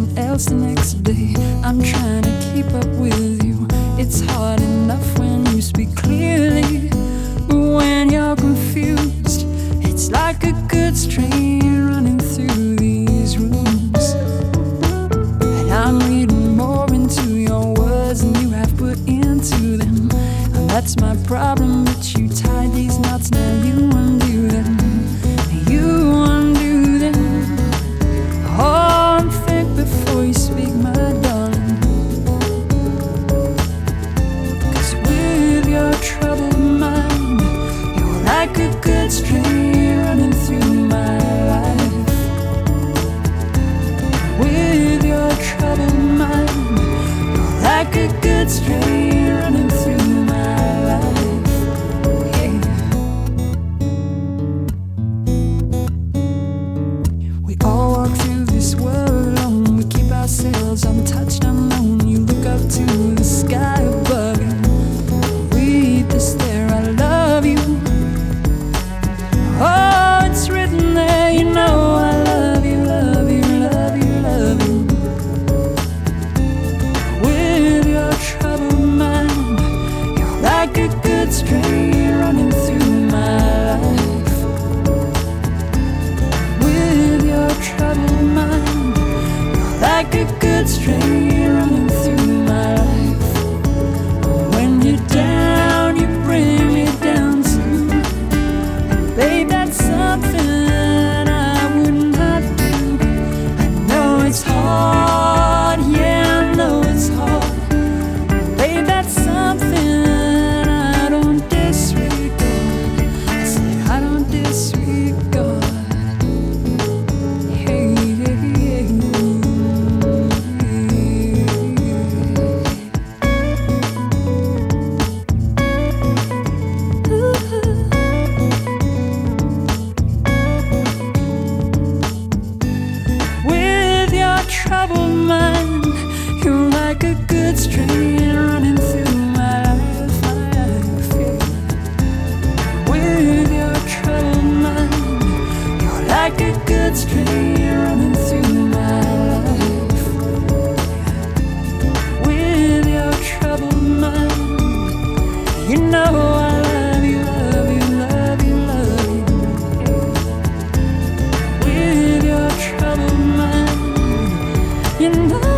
someone else the next day. I'm trying to keep up with you. It's hard enough when you speak clearly, but when you're confused, it's like a good stream running through these rooms. And I'm reading more into your words than you have put into them. And that's my problem, but you tied these knots, now you undo them. You undo them. Oh, and think before you speak, my darling. 'Cause with your troubled mind, you're like a good stream running through my life. With your troubled mind, you're like a good stream running through my life. Yeah. We all walk through this world alone. We keep ourselves untouched, unknown. You look up to the sky above you. Read this there, I love you. Oh, it's written there, you know I love you, love you, love you, love you. With your troubled mind, you're like a good stream running through my life. With your troubled mind, you're like a good stream running through my life. When you're down, you bring me down too. Babe, that's something I would not do. I know it's hard, yeah, I know it's hard. Babe, that's something I don't disregard. I say I don't disregard. Hey, hey, hey. With your troubled mind, you're like a good stream running through my life, yeah. With your troubled mind, you're like a good stream running through my life. With your troubled mind, you know I love you, love you, love you, love you. With your troubled mind, you know